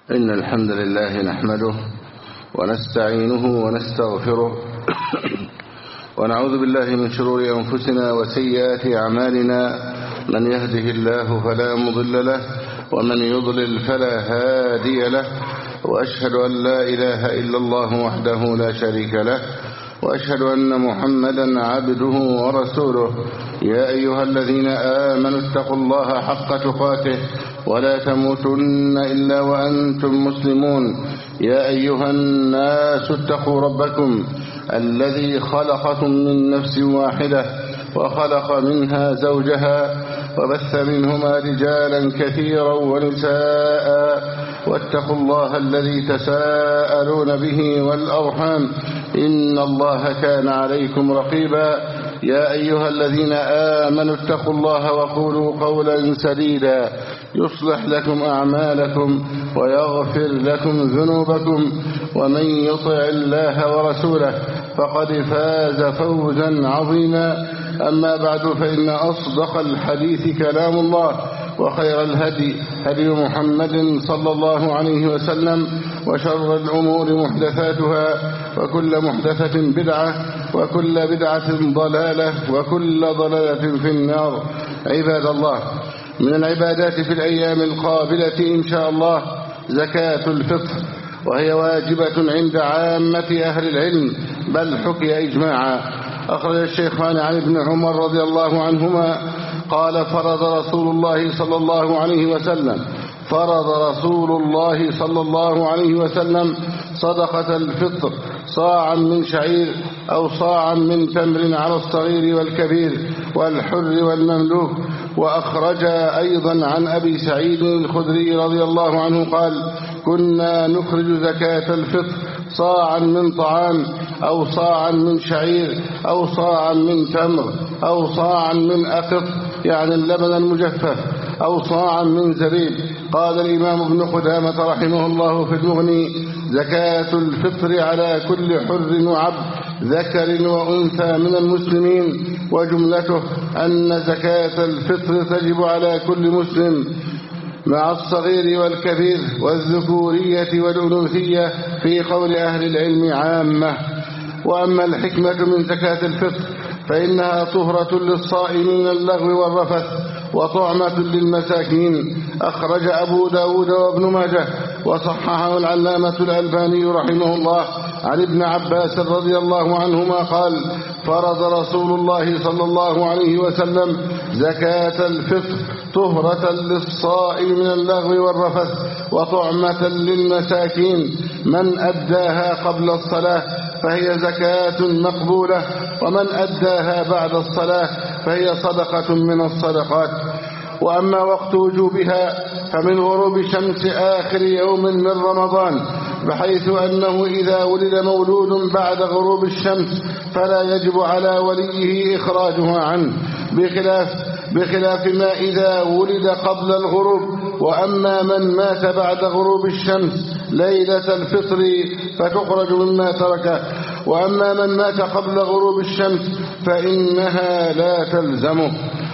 إن الحمد لله نحمده ونستعينه ونستغفره ونعوذ بالله من شرور أنفسنا وسيئات أعمالنا. من يهده الله فلا مضل له ومن يضلل فلا هادي له، وأشهد أن لا إله إلا الله وحده لا شريك له، وأشهد أن محمدا عبده ورسوله. يا أيها الذين آمنوا اتقوا الله حق تقاته ولا تموتن إلا وأنتم مسلمون. يا أيها الناس اتقوا ربكم الذي خلقكم من نفس واحدة وخلق منها زوجها وبث منهما رجالا كثيرا ونساء، واتقوا الله الذي تساءلون به والأرحام إن الله كان عليكم رقيبا. يا أيها الذين آمنوا اتقوا الله وقولوا قولا سديدا يصلح لكم أعمالكم ويغفر لكم ذنوبكم، ومن يطع الله ورسوله فقد فاز فوزا عظيما. أما بعد، فإن أصدق الحديث كلام الله، وخير الهدي هدي محمد صلى الله عليه وسلم، وشر الأمور محدثاتها، وكل محدثة بدعة، وكل بدعة ضلالة، وكل ضلالة في النار. عباد الله، من العبادات في الأيام القابلة إن شاء الله زكاة الفطر، وهي واجبة عند عامة أهل العلم، بل حكي إجماعا. أخرج الشيخان عن ابن عمر رضي الله عنهما قال: فرض رسول الله صلى الله عليه وسلم صدقة الفطر صاعا من شعير أو صاعا من تمر على الصغير والكبير والحر والمملوك. وأخرج أيضا عن أبي سعيد الخدري رضي الله عنه قال: كنا نخرج زكاة الفطر صاعا من طعام أو صاعا من شعير أو صاعا من تمر أو صاعا من أقط، يعني اللبن المجفف، أو صاعا من زبيب. قال الإمام ابن قدامة رحمه الله في المغني: زكاة الفطر على كل حر وعبد ذكر وأنثى من المسلمين، وجملته أن زكاة الفطر تجب على كل مسلم مع الصغير والكبير والذكورية والأنوثية في قول أهل العلم عامة. وأما الحكمة من زكاة الفطر فإنها طهرة للصائم من اللغو والرفث وطعمة للمساكين. أخرج أبو داود وابن ماجه وصححه العلامة الألباني رحمه الله عن ابن عباس رضي الله عنهما قال: فرض رسول الله صلى الله عليه وسلم زكاة الفطر طهرة للصائم من اللغو والرفث وطعمة للمساكين. من أداها قبل الصلاة فهي زكاة مقبولة، ومن أداها بعد الصلاة فهي صدقة من الصدقات. وأما وقت وجوبها فمن غروب شمس آخر يوم من رمضان، بحيث أنه إذا ولد مولود بعد غروب الشمس فلا يجب على وليه إخراجها عنه، بخلاف ما إذا ولد قبل الغروب. وأما من مات بعد غروب الشمس ليلة الفطر فتخرج مما تركه، وأما من مات قبل غروب الشمس فإنها لا تلزمه،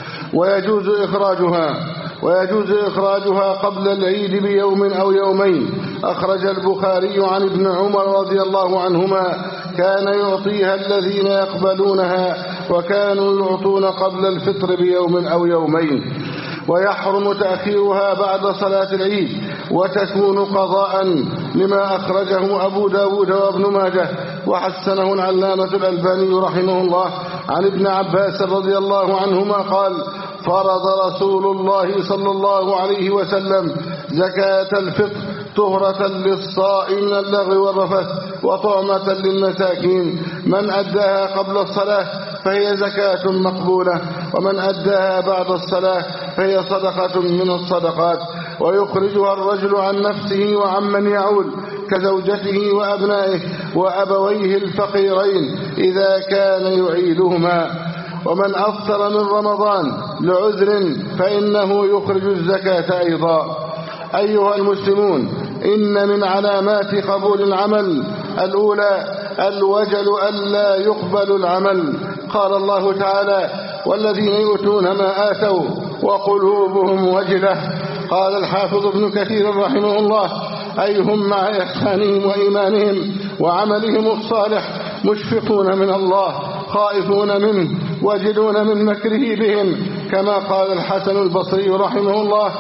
ويجوز إخراجها قبل العيد بيوم أو يومين. أخرج البخاري عن ابن عمر رضي الله عنهما: كان يعطيها الذين يقبلونها، وكانوا يعطون قبل الفطر بيوم أو يومين. ويحرم تأخيرها بعد صلاة العيد، وتكون قضاء، لما أخرجه أبو داود وابن ماجه وحسنه العلامة الألباني رحمه الله عن ابن عباس رضي الله عنهما قال: فرض رسول الله صلى الله عليه وسلم زكاة الفطر طهرة للصائم من اللغو والرفث وطعمة للمساكين. من أداها قبل الصلاة فهي زكاة مقبولة، ومن أداها بعد الصلاة فهي صدقة من الصدقات. ويخرجها الرجل عن نفسه وعمن يعول كزوجته وأبنائه وأبويه الفقيرين إذا كان يعيلهما. ومن أفطر من رمضان لعذر فإنه يخرج الزكاة أيضا. أيها المسلمون، إن من علامات قبول العمل الأولى الوجل ألا يقبل العمل. قال الله تعالى: والذين يؤتون ما آتوا وقلوبهم وجلة. قال الحافظ ابن كثير رحمه الله: أي هم مع إحسانهم وإيمانهم وعملهم الصالح مشفقون من الله خائفون منه وجلون من مكره بهم، كما قال الحسن البصري رحمه الله: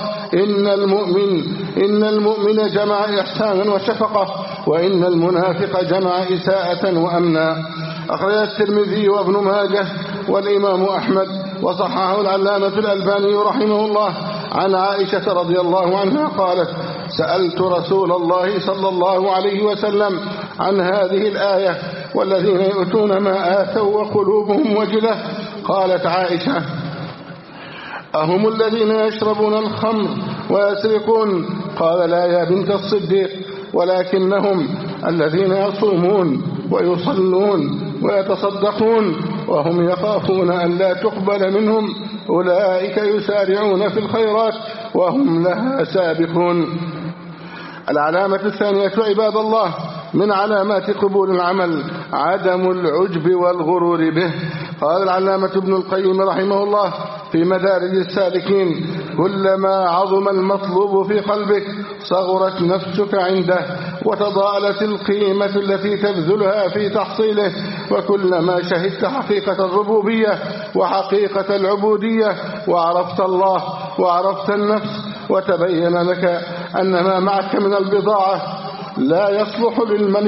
إن المؤمن جمع إحسانا وشفقة، وإن المنافق جمع إساءة وأمنا. أخرج الترمذي وابن ماجه والإمام أحمد وصححه العلامة الألباني رحمه الله عن عائشة رضي الله عنها قالت: سألت رسول الله صلى الله عليه وسلم عن هذه الآية: والذين يؤتون ما آتوا وقلوبهم وجلة. قالت عائشة: أهم الذين يشربون الخمر ويسرقون؟ قال: لا يا بنت الصديق، ولكنهم الذين يصومون ويصلون ويتصدقون وهم يخافون أن لا تقبل منهم، أولئك يسارعون في الخيرات وهم لها سابقون. العلامة الثانية عباد الله من علامات قبول العمل عدم العجب والغرور به. قال العلامة ابن القيم رحمه الله في مدارج السالكين: كلما عظم المطلوب في قلبك صغرت نفسك عنده وتضاءلت القيمة التي تبذلها في تحصيله، وكلما شهدت حقيقة الربوبية وحقيقة العبودية وعرفت الله وعرفت النفس وتبين لك أن ما معك من البضاعة لا يصلح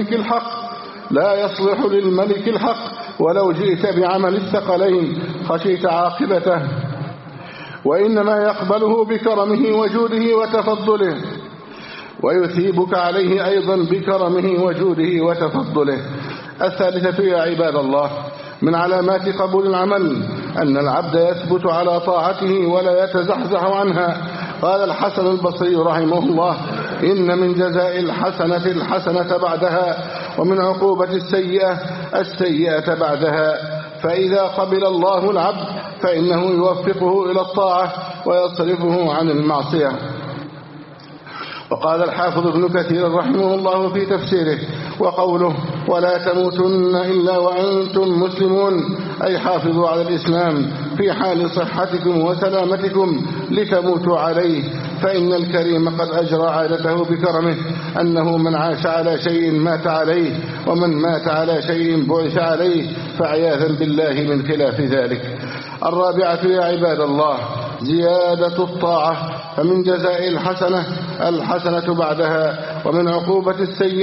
للملك الحق ولو جئت بعمل الثقلين خشيت عاقبته، وإنما يقبله بكرمه وجوده وتفضله، ويثيبك عليه أيضا بكرمه وجوده وتفضله. الثالثة يا عباد الله من علامات قبول العمل أن العبد يثبت على طاعته ولا يتزحزح عنها. قال الحسن البصري رحمه الله: إن من جزاء الحسنة الحسنة بعدها، ومن عقوبة السيئة بعدها. فإذا قبل الله العبد فإنه يوفقه إلى الطاعة ويصرفه عن المعصية. وقال الحافظ ابن كثير رحمه الله في تفسيره: وقوله: ولا تموتن إلا وأنتم مسلمون، أي حافظوا على الإسلام في حال صحتكم وسلامتكم لتموتوا عليه، فإن الكريم قد أجرى عادته بكرمه أنه من عاش على شيء مات عليه، ومن مات على شيء بعث عليه، فعياذا بالله من خلاف ذلك. الرابعة يا عباد الله زيادة الطاعة، فمن جزاء الحسنة بعدها، ومن عقوبة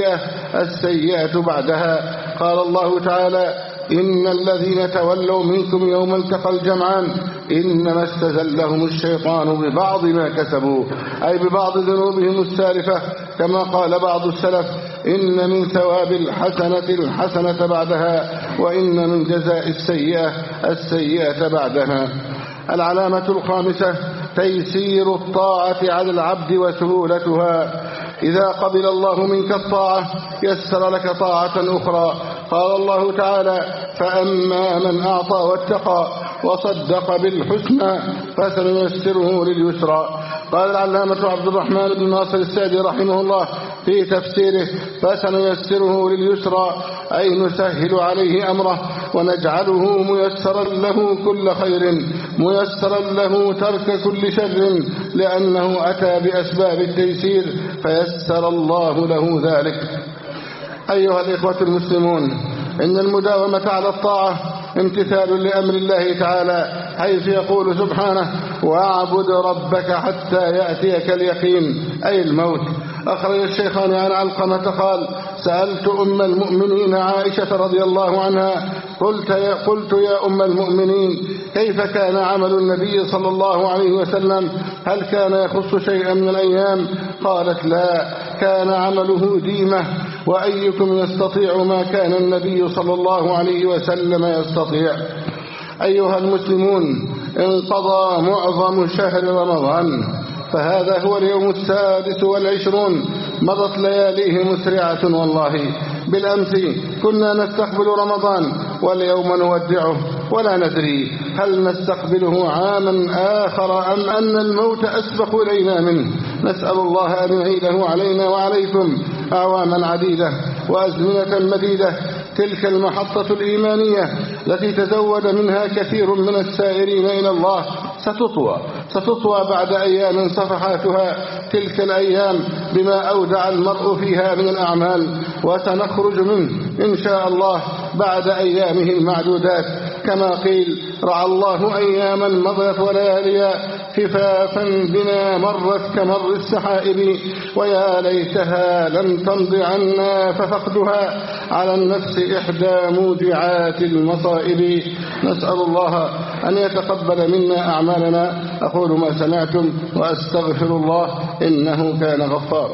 السيئة بعدها. قال الله تعالى: إن الذين تولوا منكم يوم التقى الجمعان إنما استزلهم الشيطان ببعض ما كسبوا، أي ببعض ذنوبهم السالفة، كما قال بعض السلف: إن من ثواب الحسنة بعدها، وإن من جزاء السيئة بعدها. العلامة الخامسة تيسير الطاعة على العبد وسهولتها. إذا قبل الله منك الطاعة يسر لك طاعة أخرى. قال الله تعالى: فأما من أعطى واتقى وصدق بالحسنى فسنيسره لليسرى. قال العلامة عبد الرحمن بن ناصر السعدي رحمه الله في تفسيره: فسنيسره لليسرى، أي نسهل عليه أمره ونجعله ميسرا له كل خير، ميسرا له ترك كل شر، لأنه أتى بأسباب التيسير فيسر الله له ذلك. أيها الإخوة المسلمون، إن المداومة على الطاعة امتثال لأمر الله تعالى، حيث يقول سبحانه: واعبد ربك حتى يأتيك اليقين، أي الموت. أخرج الشيخان عن علقمة قال: سألت أم المؤمنين عائشة رضي الله عنها قلت يا أم المؤمنين، كيف كان عمل النبي صلى الله عليه وسلم؟ هل كان يخص شيئا من الأيام؟ قالت: لا، كان عمله ديمة، وأيكم يستطيع ما كان النبي صلى الله عليه وسلم يستطيع. أيها المسلمون، انقضى معظم شهر رمضان، فهذا هو اليوم 26، مضت لياليه مسرعة والله. بالأمس كنا نستقبل رمضان، واليوم نودعه، ولا ندري هل نستقبله عاما آخر أم أن الموت أسبق إلينا منه. نسأل الله أن يعيده علينا وعليكم أعواما عديدة وأزمنة مديدة. تلك المحطة الإيمانية التي تزود منها كثير من السائرين إلى الله ستطوى بعد أيام صفحاتها تلك الأيام بما أودع المرء فيها من الأعمال، وسنخرج منه إن شاء الله بعد أيامه المعدودات، كما قيل: رعى الله أياما مضت ولياليا خفافا بنا مرت كمر السحائب، ويا ليتها لم تمض عنا ففقدها على النفس إحدى موجعات المصائب. نسأل الله أن يتقبل منا أعمالنا. أقول ما سمعتم وأستغفر الله إنه كان غفارا.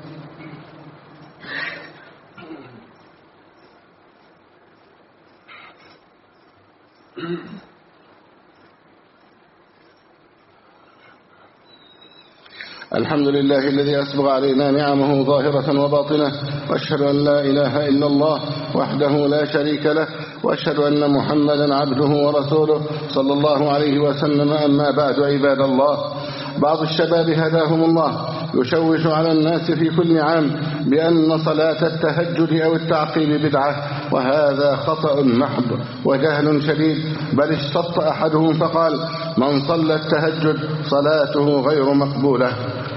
الحمد لله الذي أسبغ علينا نعمه ظاهرة وباطنة، وأشهد أن لا إله إلا الله وحده لا شريك له، وأشهد أن محمدا عبده ورسوله صلى الله عليه وسلم. أما بعد، عباد الله، بعض الشباب هداهم الله يشوش على الناس في كل عام بأن صلاة التهجد أو التعقيب بدعة، وهذا خطأ محض وجهل شديد، بل اشتط أحدهم فقال: من صلى التهجد صلاته غير مقبولة.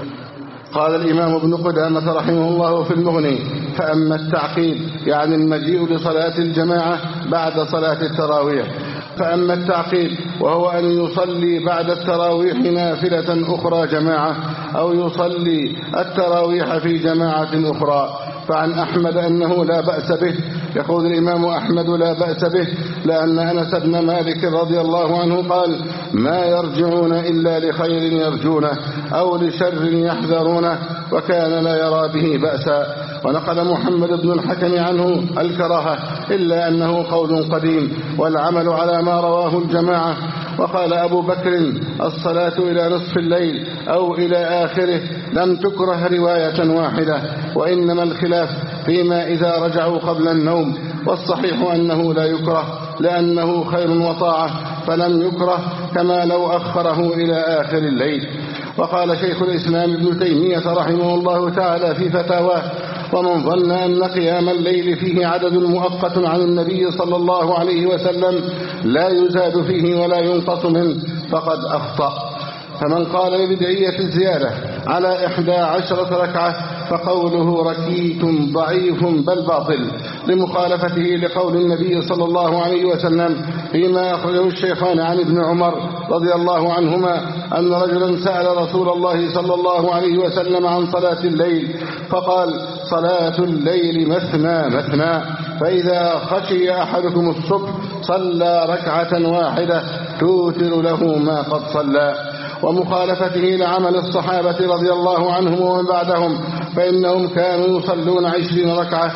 قال الإمام ابن قدامة رحمه الله في المغني: فأما التعقيب يعني المجيء لصلاة الجماعة بعد صلاة التراويح، فأما التعقيب وهو أن يصلي بعد التراويح نافلة أخرى جماعة، أو يصلي التراويح في جماعة أخرى، فعن أحمد أنه لا بأس به. يقول الإمام أحمد: لا بأس به، لأن أنس بن مالك رضي الله عنه قال: ما يرجعون إلا لخير يرجونه أو لشر يحذرونه، وكان لا يرى به بأسا. ونقل محمد بن الحكم عنه الكراهة، إلا أنه قول قديم والعمل على ما رواه الجماعة. وقال أبو بكر: الصلاة إلى نصف الليل أو إلى آخره لم تكره رواية واحدة، وإنما الخلاف فيما إذا رجعوا قبل النوم، والصحيح أنه لا يكره لأنه خير وطاعة، فلم يكره كما لو أخره إلى آخر الليل. وقال شيخ الإسلام ابن تيمية رحمه الله تعالى في فتاواه: ومن ظن أن قيام الليل فيه عدد مؤقت عن النبي صلى الله عليه وسلم لا يزاد فيه ولا ينقص منه فقد أخطأ. فمن قال ببدعية الزيادة على 11 ركعة فقوله ركيك ضعيف بل باطل، لمخالفته لقول النبي صلى الله عليه وسلم فيما أخرجه الشيخان عن ابن عمر رضي الله عنهما أن رجلا سأل رسول الله صلى الله عليه وسلم عن صلاة الليل، فقال: صلاة الليل مثنى مثنى، فإذا خشي أحدكم الصبح صلى ركعة واحدة توتر له ما قد صلى. ومخالفته لعمل الصحابة رضي الله عنهم ومن بعدهم، فإنهم كانوا يصلون 20 ركعة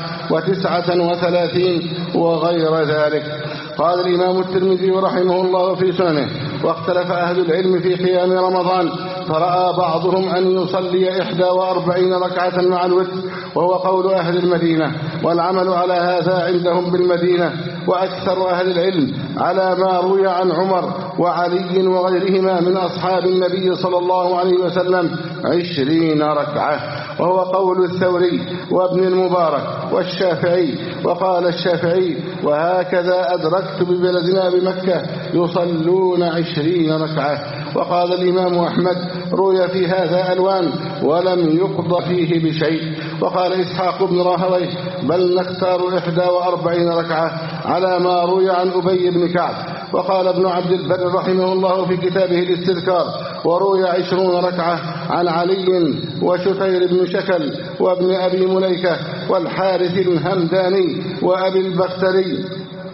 و39 وغير ذلك. قال الإمام الترمذي رحمه الله في سننه: واختلف أهل العلم في قيام رمضان، فرأى بعضهم أن يصلي 41 ركعة مع الوتر، وهو قول أهل المدينة، والعمل على هذا عندهم بالمدينة. وأكثر أهل العلم على ما روي عن عمر وعلي وغيرهما من أصحاب النبي صلى الله عليه وسلم 20 ركعة، وهو قول الثوري وابن المبارك والشافعي. وقال الشافعي: وهكذا أدركت ببلدنا بمكة يصلون 20 ركعة. وقال الإمام أحمد: روي في هذا ألوان ولم يقض فيه بشيء. وقال إسحاق بن راهويه: بل نختار 41 ركعة على ما روي عن أبي بن كعب. وقال ابن عبد البر رحمه الله في كتابه الاستذكار: وروي 20 ركعة عن علي وشتير بن شكل وابن أبي مليكة والحارث الهمداني وأبي البختري،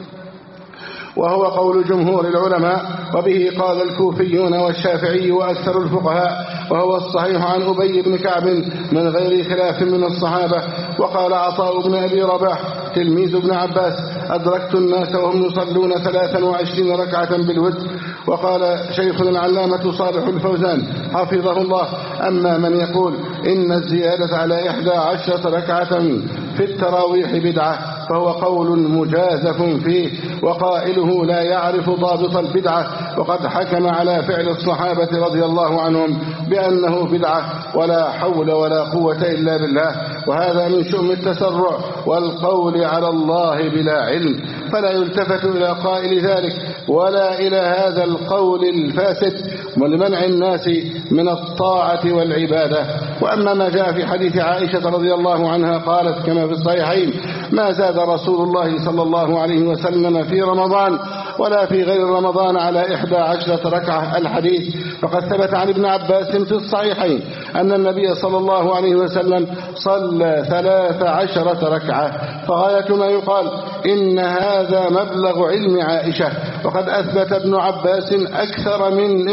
وهو قول جمهور العلماء، وبه قال الكوفيون والشافعي وأكثر الفقهاء، وهو الصحيح عن أبي بن كعب من غير خلاف من الصحابة. وقال عطاء بن أبي رباح تلميذ ابن عباس: أدركت الناس وهم يصلون 23 ركعة بالوتر. وقال شيخنا العلامة صالح الفوزان حفظه الله: أما من يقول إن الزيادة على 11 ركعة في التراويح بدعة فهو قول مجازف فيه، وقائله لا يعرف ضابط البدعة، وقد حكم على فعل الصحابة رضي الله عنهم بأنه بدعة، ولا حول ولا قوة إلا بالله. وهذا من شؤم التسرع والقول على الله بلا علم، فلا يلتفت إلى قائل ذلك ولا إلى هذا القول الفاسد ولمنع الناس من الطاعة والعبادة. وأما ما جاء في حديث عائشة رضي الله عنها قالت كما في الصحيحين: ما زاد رسول الله صلى الله عليه وسلم في رمضان ولا في غير رمضان على 11 ركعة الحديث. فقد ثبت عن ابن عباس في الصحيحين أن النبي صلى الله عليه وسلم صلى 13 ركعة، فغاية ما يقال إن هذا مبلغ علم عائشة، وقد أثبت ابن عباس أكثر من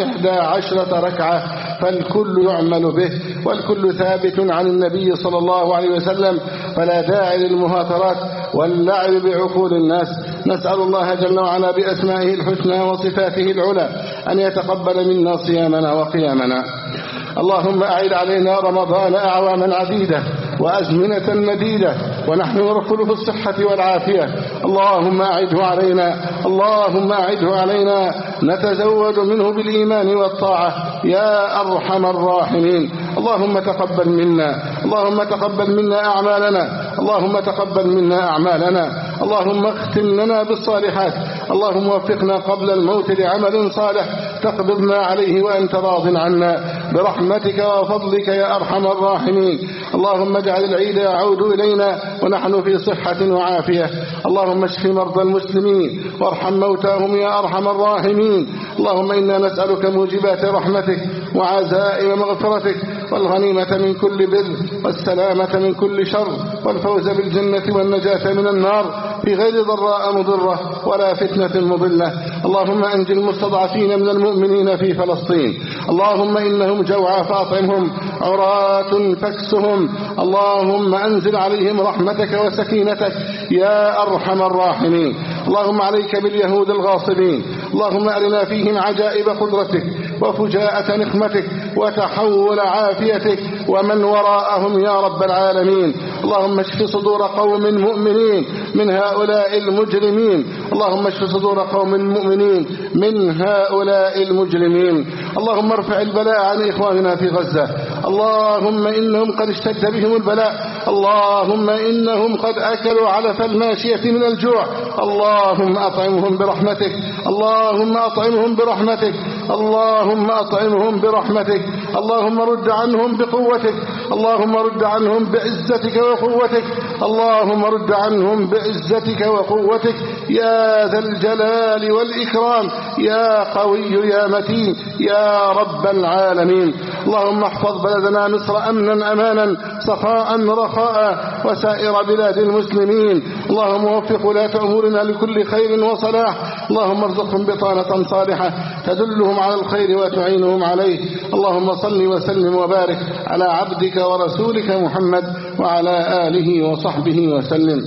11 ركعة، فالكل يعمل به والكل ثابت عن النبي صلى الله عليه وسلم، فلا داعي للمهاترات واللعب بعقول الناس. نسأل الله جل وعلا بأسمائه الحسنى وصفاته العلى أن يتقبل منا صيامنا وقيامنا. اللهم أعد علينا رمضان أعواما عديدة وأزمنة مديدة ونحن نرفل في الصحة والعافية. اللهم أعده علينا، اللهم أعده علينا نتزود منه بالإيمان والطاعة يا أرحم الراحمين. اللهم تقبل منا، اللهم تقبل منا أعمالنا، اللهم تقبل منا أعمالنا، اللهم اختم لنا بالصالحات، اللهم وفقنا قبل الموت لعمل صالح تقبضنا عليه وأنت راض عنا برحمتك وفضلك يا أرحم الراحمين. اللهم اجعل العيد يعود إلينا ونحن في صحة وعافية. اللهم اشف مرضى المسلمين وارحم موتاهم يا أرحم الراحمين. اللهم إنا نسألك موجبات رحمتك وعزائم مغفرتك والغنيمة من كل بر والسلامة من كل شر والفوز بالجنة والنجاة من النار في غير ضراء مضرة ولا فتنة مضلة. اللهم أنج المستضعفين من المؤمنين في فلسطين، اللهم إنهم جوعى فاطعمهم، عراة فاكسهم. اللهم أنزل عليهم رحمتك وسكينتك يا أرحم الراحمين. اللهم عليك باليهود الغاصبين، اللهم أرنا فيهم عجائب قدرتك وفجاءة نقمتك وتحول عافيتك ومن وراءهم يا رب العالمين. اللهم اشف صدور قوم مؤمنين من هؤلاء المجرمين، اللهم اشف صدور قوم مؤمنين من هؤلاء المجرمين. اللهم ارفع البلاء عن إخواننا في غزة، اللهم إنهم قد اشتد بهم البلاء، اللهم إنهم قد أكلوا علف الماشية من الجوع. اللهم أطعمهم برحمتك، اللهم أطعمهم برحمتك، اللهم أطعمهم برحمتك. اللهم رد عنهم بقوتك، اللهم رد عنهم بعزتك وقوتك، اللهم رد عنهم بعزتك وقوتك يا ذا الجلال والإكرام يا قوي يا متين يا رب العالمين. اللهم احفظ بلدنا مصر أمنا أمانا سخاء رخاء وسائر بلاد المسلمين. اللهم وفق ولاة أمورنا لكل خير وصلاح، اللهم ارزقهم بطانة صالحة تدلهم على الخير وتعينهم عليه. اللهم صل وسلم وبارك على عبدك ورسولك محمد وعلى آله وصحبه وسلم.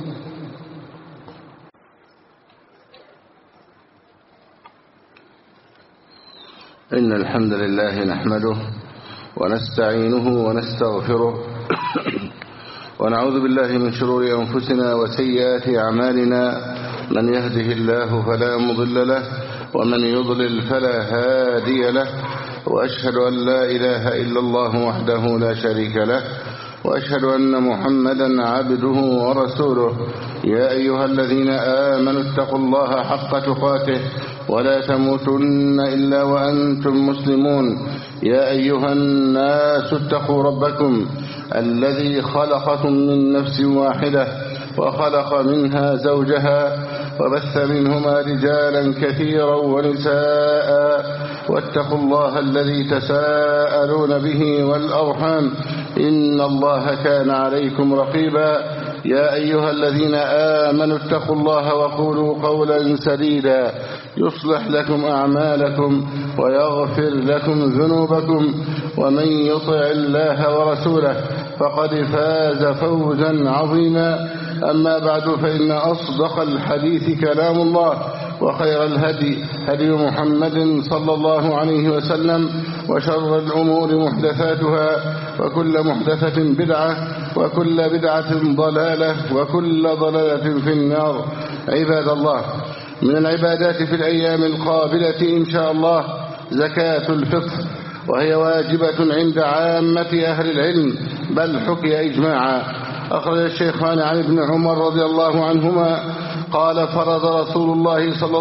إن الحمد لله نحمده ونستعينه ونستغفره ونعوذ بالله من شرور أنفسنا وسيئات أعمالنا، من يهده الله فلا مضل له ومن يضلل فلا هادي له، وأشهد أن لا إله إلا الله وحده لا شريك له، وأشهد أن محمدا عبده ورسوله. يا أيها الذين آمنوا اتقوا الله حق تقاته ولا تموتن إلا وأنتم مسلمون. يا أيها الناس اتقوا ربكم الذي خلقكم من نفس واحدة وخلق منها زوجها وبث منهما رجالا كثيرا ونساء، واتقوا الله الذي تساءلون به والأرحام إن الله كان عليكم رقيبا. يا أيها الذين آمنوا اتقوا الله وقولوا قولا سديدا يصلح لكم أعمالكم ويغفر لكم ذنوبكم، ومن يطع الله ورسوله فقد فاز فوزا عظيما. أما بعد، فإن أصدق الحديث كلام الله، وخير الهدي هدي محمد صلى الله عليه وسلم، وشر الأمور محدثاتها، وكل محدثة بدعة، وكل بدعة ضلالة، وكل ضلالة في النار. عباد الله، من العبادات في الأيام القابلة إن شاء الله زكاة الفطر، وهي واجبة عند عامة أهل العلم، بل حكي إجماعا. أخرج الشيخان عن ابن عمر رضي الله عنهما قال فرض رسول الله صلى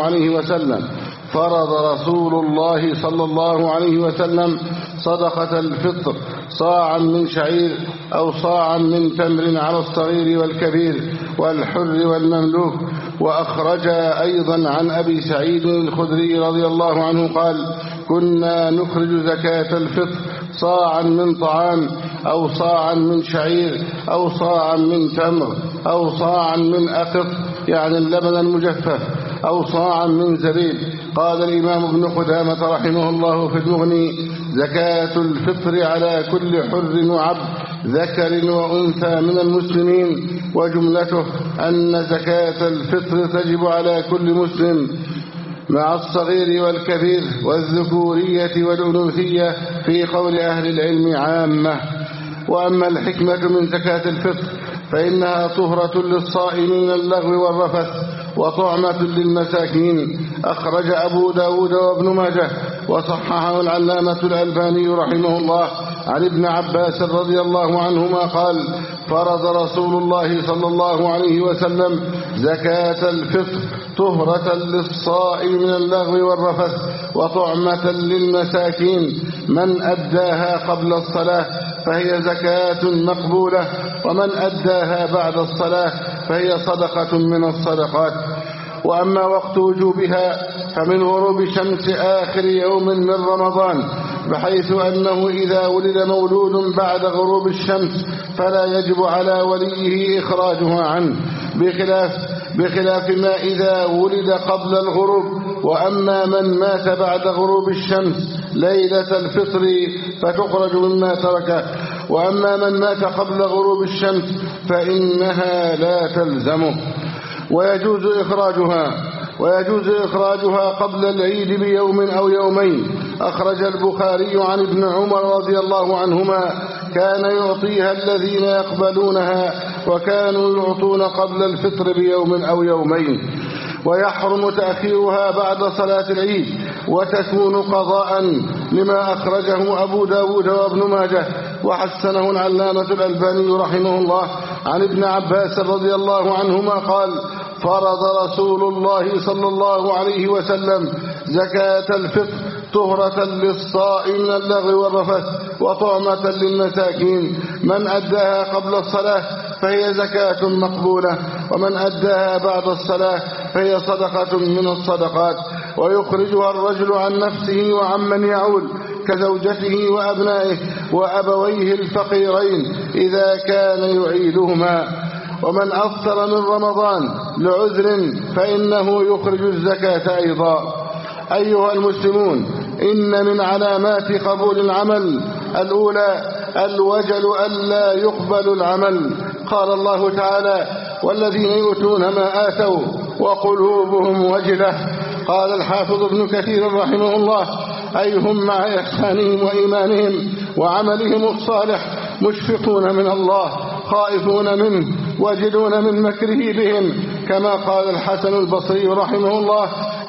الله عليه وسلم صدقة الفطر صاعا من شعير أو صاعا من تمر على الصغير والكبير والحر والمملوك. وأخرج أيضا عن أبي سعيد الخدري رضي الله عنه قال كنا نخرج زكاة الفطر صاعا من طعام أو صاعا من شعير أو صاعا من تمر أو صاعا من أقط يعني اللبن المجفف أو صاعا من زبيب. قال الإمام ابن قدامة رحمه الله في المغني زكاة الفطر على كل حر وعبد ذكر وأنثى من المسلمين، وجملته أن زكاة الفطر تجب على كل مسلم مع الصغير والكبير والذكورية والأنوثية في قول أهل العلم عامة. وأما الحكمة من زكاة الفطر فإنها طهرة للصائم من اللغو والرفث وطعمة للمساكين. أخرج أبو داود وابن ماجه وصححه العلامة الألباني رحمه الله عن ابن عباس رضي الله عنهما قال فرض رسول الله صلى الله عليه وسلم زكاة الفطر طهرة للصائم من اللغو والرفث وطعمة للمساكين، من أداها قبل الصلاة فهي زكاة مقبولة، ومن أداها بعد الصلاة فهي صدقة من الصدقات. وأما وقت وجوبها فمن غروب شمس آخر يوم من رمضان، بحيث أنه إذا ولد مولود بعد غروب الشمس فلا يجب على وليه إخراجها عنه، بخلاف ما إذا ولد قبل الغروب. وأما من مات بعد غروب الشمس ليلة الفطر فتخرج مما تركه، وأما من مات قبل غروب الشمس فإنها لا تلزمه. ويجوز إخراجها قبل العيد بيوم أو يومين. أخرج البخاري عن ابن عمر رضي الله عنهما كان يعطيها الذين يقبلونها، وكانوا يعطون قبل الفطر بيوم أو يومين. ويحرم تأخيرها بعد صلاة العيد، وتكون قضاء لما أخرجه أبو داود وابن ماجه وحسنه العلامة الألباني رحمه الله عن ابن عباس رضي الله عنهما قال فرض رسول الله صلى الله عليه وسلم زكاة الفطر طهرة للصائم من اللغو والرفث وطعمة للمساكين، من أداها قبل الصلاة فهي زكاة مقبولة، ومن أداها بعد الصلاة فهي صدقة من الصدقات. ويخرجها الرجل عن نفسه وعمن يعول كزوجته وأبنائه وأبويه الفقيرين إذا كان يعيدهما. ومن أفطر من رمضان لعذر فإنه يخرج الزكاة أيضا. أيها المسلمون، إن من علامات قبول العمل الأولى الوجل ألا يقبل العمل. قال الله تعالى والذين يؤتون ما آتوا وقلوبهم وجلة. قال الحافظ ابن كثير رحمه الله أي هم مع إحسانهم وإيمانهم وعملهم الصالح مشفقون من الله خائفون منه وجلون من مكره بهم، كما قال الحسن البصري رحمه الله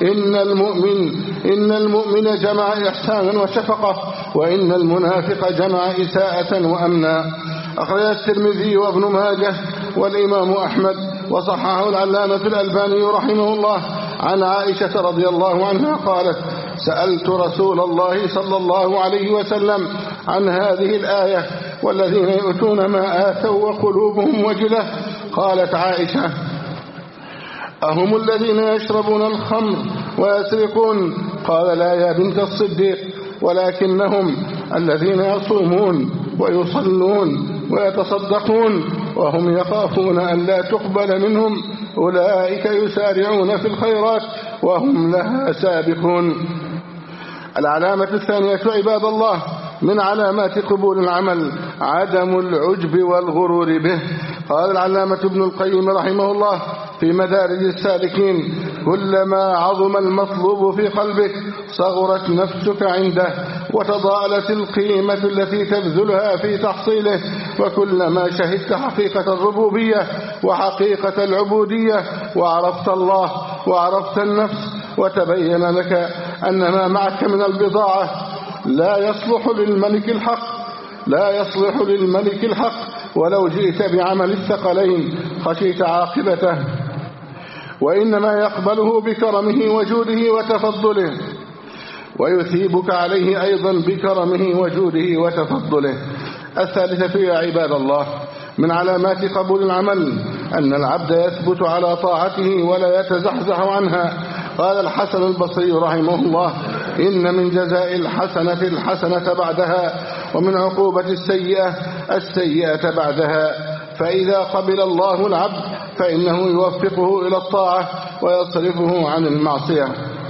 إن المؤمن جمع إحسانا وشفقة، وإن المنافق جمع إساءة وأمنا. أخرج الترمذي وابن ماجه والإمام أحمد وصححه العلامة الألباني رحمه الله عن عائشة رضي الله عنها قالت سألت رسول الله صلى الله عليه وسلم عن هذه الآية والذين يؤتون ما آتوا وقلوبهم وجلة. قالت عائشة أهم الذين يشربون الخمر ويسرقون؟ قال لا يا بنت الصديق، ولكنهم الذين يصومون ويصلون ويتصدقون وهم يخافون أن لا تقبل منهم، أولئك يسارعون في الخيرات وهم لها سابقون. العلامة الثانية عباد الله من علامات قبول العمل عدم العجب والغرور به. قال العلامة ابن القيم رحمه الله في مدارج السالكين كلما عظم المطلوب في قلبك صغرت نفسك عنده وتضاءلت القيمة التي تبذلها في تحصيله، وكلما شهدت حقيقة الربوبية وحقيقة العبودية وعرفت الله وعرفت النفس وتبين لك أن ما معك من البضاعة لا يصلح للملك الحق ولو جئت بعمل الثقلين خشيت عاقبته، وإنما يقبله بكرمه وجوده وتفضله، ويثيبك عليه أيضا بكرمه وجوده وتفضله. الثالثة يا عباد الله من علامات قبول العمل أن العبد يثبت على طاعته ولا يتزحزح عنها. قال الحسن البصري رحمه الله: إن من جزاء الحسنة الحسنة بعدها، ومن عقوبة السيئة السيئة بعدها. فإذا قبل الله العبد فإنه يوفقه إلى الطاعة ويصرفه عن المعصية.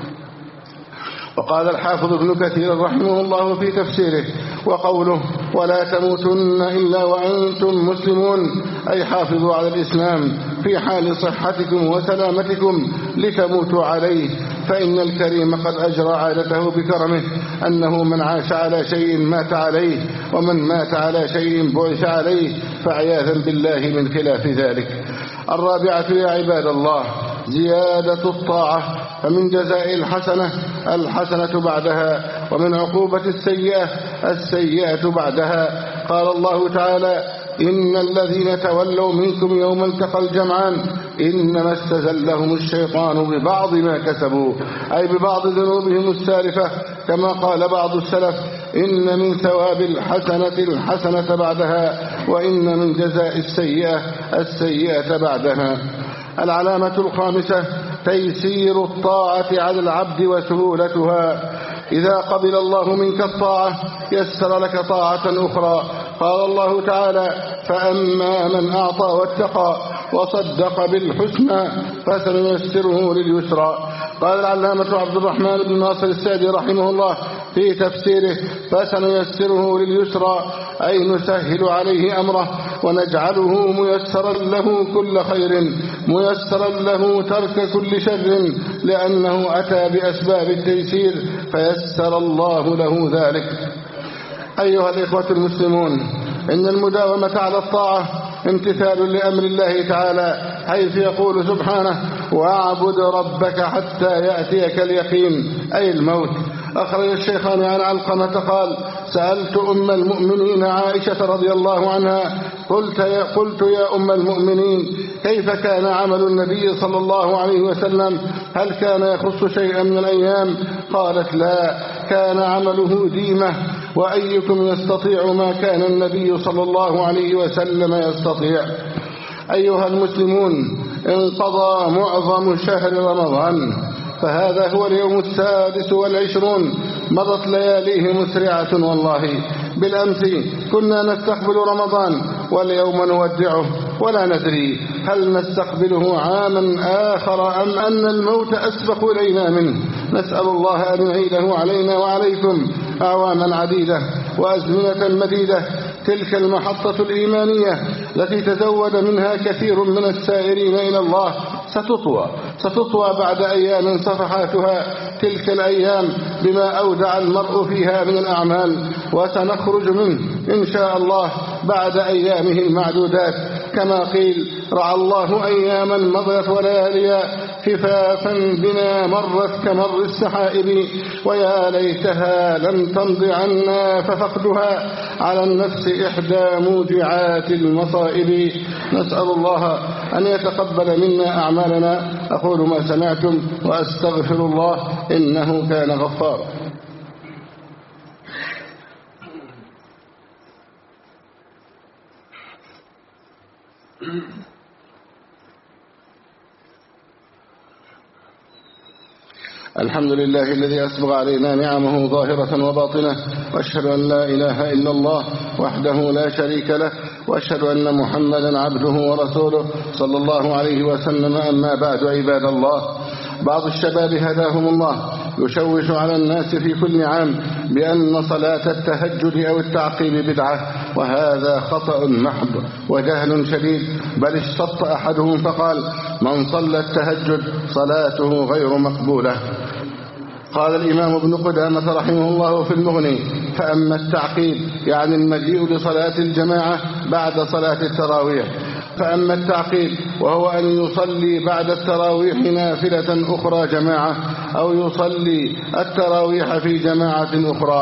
وقال الحافظ ابن كثير رحمه الله في تفسيره: وقوله ولا تموتن إلا وأنتم مسلمون، أي حافظوا على الإسلام في حال صحتكم وسلامتكم لتموتوا عليه، فإن الكريم قد أجرى عادته بكرمه أنه من عاش على شيء مات عليه، ومن مات على شيء بعث عليه، فعياذا بالله من خلاف ذلك. الرابعة يا عباد الله زيادة الطاعة، فمن جزاء الحسنة الحسنة بعدها، ومن عقوبة السيئة السيئة بعدها. قال الله تعالى: إن الذين تولوا منكم يوم التقى الجمعان إنما استزلهم الشيطان ببعض ما كسبوا، أي ببعض ذنوبهم السالفة، كما قال بعض السلف: إن من ثواب الحسنة الحسنة بعدها، وإن من جزاء السيئة السيئة بعدها. العلامة الخامسة تيسير الطاعة على العبد وسهولتها. إذا قبل الله منك الطاعة يسر لك طاعة أخرى. قال الله تعالى: فأما من أعطى واتقى وصدق بالحسنى فسنيسره لليسرى. قال العلامة عبد الرحمن بن ناصر السعدي رحمه الله في تفسيره: فسنيسره لليسرى، أي نسهل عليه أمره ونجعله ميسرا له كل خير، ميسرا له ترك كل شر، لأنه أتى بأسباب التيسير فيسر الله له ذلك. أيها الإخوة المسلمون، إن المداومة على الطاعة امتثال لأمر الله تعالى، حيث يقول سبحانه: واعبد ربك حتى يأتيك اليقين، أي الموت. أخرج الشيخان عن علقمة قال: سألت أم المؤمنين عائشة رضي الله عنها قلت يا أم المؤمنين كيف كان عمل النبي صلى الله عليه وسلم؟ هل كان يخص شيئا من الأيام؟ قالت: لا، كان عمله ديمة، وأيكم يستطيع ما كان النبي صلى الله عليه وسلم يستطيع. أيها المسلمون، انقضى معظم شهر رمضان، فهذا هو اليوم 26، مضت لياليه مسرعة والله. بالأمس كنا نستقبل رمضان، واليوم نودعه، ولا ندري هل نستقبله عاما آخر أم أن الموت أسبق إلينا منه. نسأل الله أن يعيده علينا وعليكم أعواما عديدة وأزمنة مديدة. تلك المحطة الإيمانية التي تزود منها كثير من السائرين إلى الله ستطوى بعد أيام صفحاتها تلك الأيام بما أودع المرء فيها من الأعمال، وسنخرج منه إن شاء الله بعد أيامه المعدودات. كما قيل: رعى الله أياما مضت ولياليا خفافا بنا مرت كمر السحائب، ويا ليتها لم تمض عنا ففقدها على النفس إحدى موجعات المصائب. نسأل الله أن يتقبل منا أعمالنا. أقول ما سمعتم وأستغفر الله إنه كان غفارا. الحمد لله الذي أسبغ علينا نعمه ظاهرة وباطنة، وأشهد أن لا إله إلا الله وحده لا شريك له، وأشهد أن محمدا عبده ورسوله صلى الله عليه وسلم. أما بعد، عباد الله، بعض الشباب هداهم الله يشوش على الناس في كل عام بأن صلاة التهجد أو التعقيب بدعة، وهذا خطأ محض وجهل شديد. بل اشتط أحدهم فقال: من صلى التهجد صلاته غير مقبولة. قال الإمام ابن قدامة رحمه الله في المغني: فأما التعقيب يعني المجيء لصلاة الجماعة بعد صلاة التراويح، فأما التعقيب وهو أن يصلي بعد التراويح نافلة أخرى جماعة، أو يصلي التراويح في جماعة أخرى،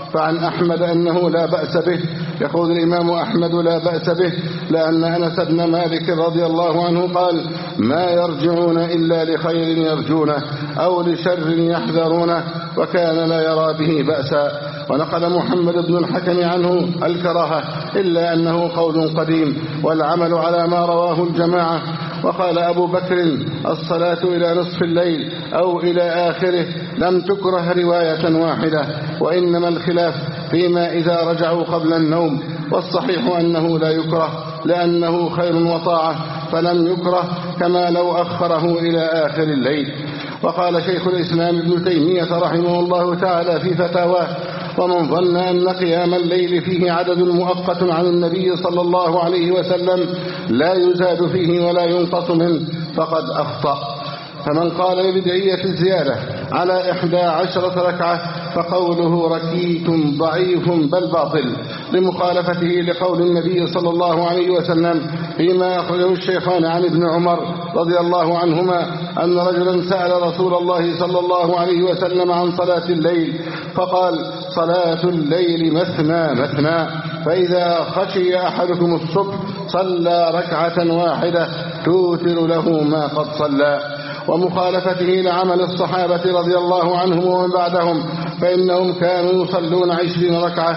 فعن أحمد أنه لا بأس به. يقول الإمام أحمد لا بأس به لأن أنس بن مالك رضي الله عنه قال ما يرجعون إلا لخير يرجونه أو لشر يحذرونه، وكان لا يرى به بأسا. ونقل محمد بن الحكم عنه الكراهة إلا أنه قول قديم والعمل على ما رواه الجماعة. وقال أبو بكر الصلاة إلى نصف الليل أو إلى آخره لم تكره رواية واحدة، وإنما الخلاف فيما إذا رجعوا قبل النوم، والصحيح أنه لا يكره لأنه خير وطاعة فلم يكره كما لو أخره إلى آخر الليل. وقال شيخ الإسلام ابن تيمية رحمه الله تعالى في فتاواه ومن ظن أن قيام الليل فيه عدد مؤقت عن النبي صلى الله عليه وسلم لا يزاد فيه ولا ينقص منه فقد أخطأ. فمن قال ببدعية الزيادة على 11 ركعة فقوله ركيك ضعيف بل باطل لمخالفته لقول النبي صلى الله عليه وسلم فيما أخرجه الشيخان عن ابن عمر رضي الله عنهما أن رجلا سأل رسول الله صلى الله عليه وسلم عن صلاة الليل فقال صلاة الليل مثنى مثنى، فإذا خشي أحدكم الصبح صلى ركعة واحدة توتر له ما قد صلى. ومخالفته لعمل الصحابة رضي الله عنهم ومن بعدهم فإنهم كانوا يصلون 20 ركعة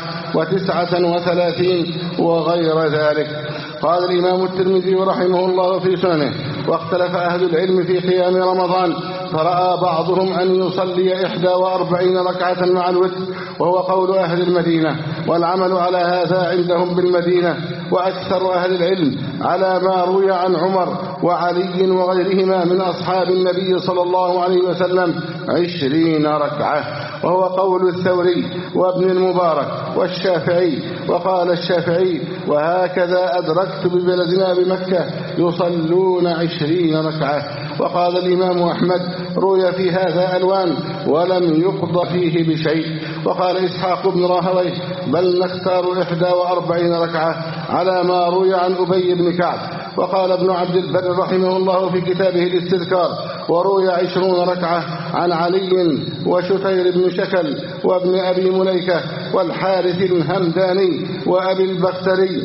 و39 وغير ذلك. قال الإمام الترمذي رحمه الله في سننه واختلف أهل العلم في قيام رمضان فرأى بعضهم أن يصلي 41 ركعة مع الوتر وهو قول أهل المدينة، والعمل على هذا عندهم بالمدينة، وأكثر أهل العلم على ما روي عن عمر وعلي وغيرهما من أصحاب النبي صلى الله عليه وسلم 20 ركعة، وهو قول الثوري وابن المبارك والشافعي. وقال الشافعي وهكذا أدركت ببلدنا بمكة يصلون 20 ركعة. وقال الإمام أحمد روي في هذا ألوان ولم يقض فيه بشيء. وقال إسحاق بن راهويه بل نختار 41 ركعة على ما روي عن أبي بن كعب. وقال ابن عبد البر رحمه الله في كتابه الاستذكار وروي 20 ركعة عن علي وشتير بن شكل وابن أبي مليكة والحارث الهمداني وأبي البختري،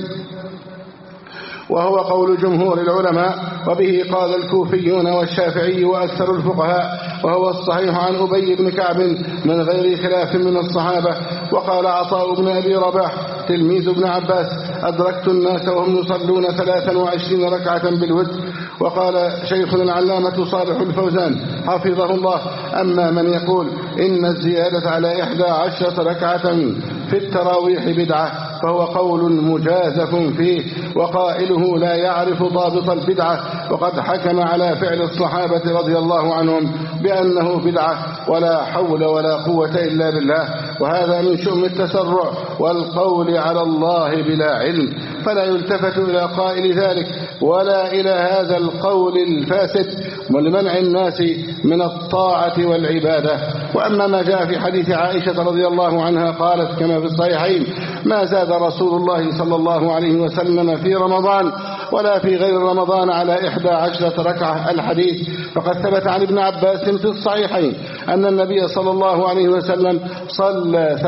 وهو قول جمهور العلماء، وبه قال الكوفيون والشافعي وأكثر الفقهاء، وهو الصحيح عن أبي بن كعب من غير خلاف من الصحابة. وقال عطاء بن أبي رباح تلميذ ابن عباس أدركت الناس وهم يصلون 23 ركعة بالوتر. وقال شيخنا العلامة صالح الفوزان حفظه الله أما من يقول إن الزيادة على 11 ركعة في التراويح بدعة فهو قول مجازف فيه، وقائله لا يعرف ضابط البدعة، وقد حكم على فعل الصحابة رضي الله عنهم بأنه بدعة ولا حول ولا قوة إلا بالله، وهذا من شؤم التسرع والقول على الله بلا علم، فلا يلتفت إلى قائل ذلك ولا إلى هذا القول الفاسد ولمنع الناس من الطاعة والعبادة. وأما ما جاء في حديث عائشة رضي الله عنها قالت كما في الصحيحين ما زاد رسول الله صلى الله عليه وسلم في رمضان ولا في غير رمضان على 11 ركعة الحديث. فقد ثبت عن ابن عباس في الصحيحين أن النبي صلى الله عليه وسلم صلى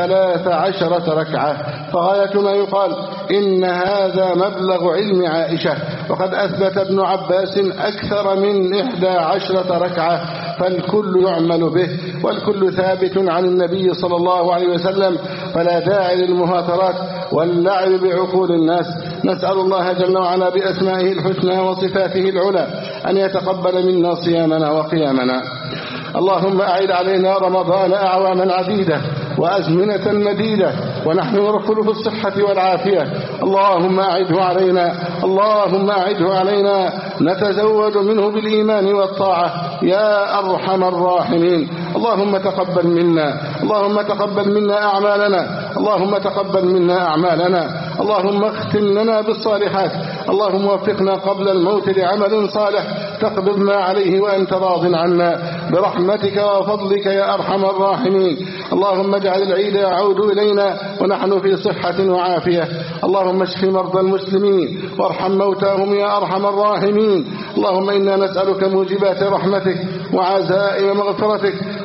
13 ركعة، فغاية ما يقال إن هذا مبلغ علم عائشة، وقد أثبت ابن عباس أكثر من 11 ركعة، فالكل يعمل به والكل ثابت عن النبي صلى الله عليه وسلم، فلا داعي للمهاترات واللعب بعقول الناس. نسأل الله جل وعلا بأسمائه الحسنى وصفاته العلى أن يتقبل منا صيامنا وقيامنا. اللهم أعد علينا رمضان أعواما عديدة وأزمنة مديدة ونحن نركل في الصحة والعافية. اللهم أعده علينا، اللهم أعده علينا نتزود منه بالإيمان والطاعة يا أرحم الراحمين. اللهم تقبل منا، اللهم تقبل منا أعمالنا، اللهم تقبل منا أعمالنا، اللهم اختم لنا بالصالحات، اللهم وفقنا قبل الموت لعمل صالح تقبض ما عليه وأنت راض عنا برحمتك وفضلك يا أرحم الراحمين. اللهم اجعل العيد يعود إلينا ونحن في صحة وعافية. اللهم اشف مرضى المسلمين وارحم موتاهم يا أرحم الراحمين. اللهم إنا نسألك موجبات رحمتك وعزائم مغفرتك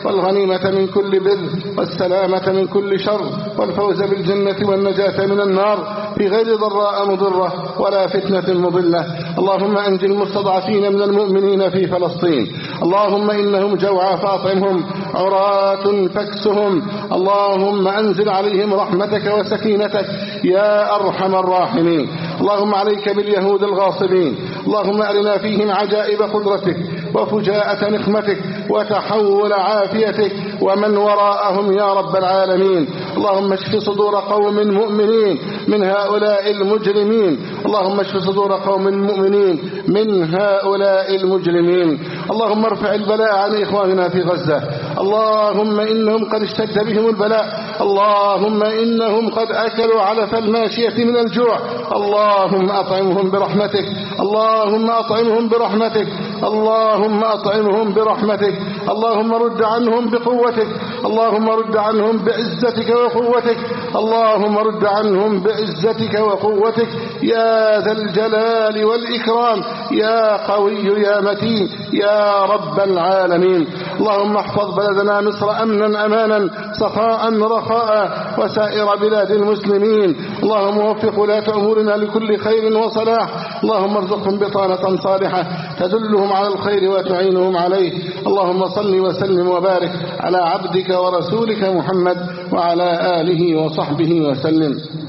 والغنيمة من كل بر والسلامة من كل شر والفوز بالجنة والنجاة من النار في غير ضراء مضرة ولا فتنة مضلة. اللهم أنجِ المستضعفين من المؤمنين في فلسطين. اللهم إنهم جوعى فأطعمهم، عراة فاكسهم. اللهم أنزل عليهم رحمتك وسكينتك يا أرحم الراحمين. اللهم عليك باليهود الغاصبين. اللهم أرنا فيهم عجائب قدرتك وفجاءة نقمتك وتحول عافيتك ومن وراءهم يا رب العالمين. اللهم اشف صدور قوم مؤمنين من هؤلاء المجرمين. اللهم اشف صدور قوم مؤمنين من هؤلاء المجرمين. اللهم ارفع البلاء عن إخواننا في غزة. اللهم إنهم قد اشتد بهم البلاء. اللهم إنهم قد أكلوا علف الماشية من الجوع. اللهم أطعمهم برحمتك. اللهم أطعمهم برحمتك. اللهم أطعمهم برحمتك. اللهم رد عنهم بقوتك. اللهم رد عنهم بعزتك وقوتك. اللهم رد عنهم بعزتك وقوتك يا ذا الجلال والإكرام يا قوي يا متين يا رب العالمين. اللهم احفظ بلدنا مصر أمنا أمانا سخاء رخاء وسائر بلاد المسلمين. اللهم وفق ولاة أمورنا لكل خير وصلاح. اللهم ارزقهم بطانة صالحة تدلهم على الخير وتعينهم عليه. اللهم صل وسلم وبارك على عبدك ورسولك محمد وعلى آله وصحبه وسلم.